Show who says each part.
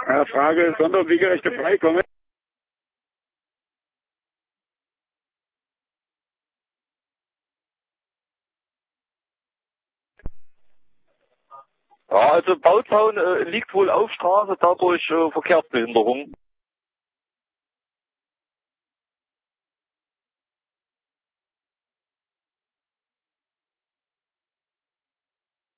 Speaker 1: Frage, Sonder- und wiegerechte Freikommen.
Speaker 2: Ja, also Bauzaun liegt wohl auf Straße, dadurch Verkehrsbehinderung.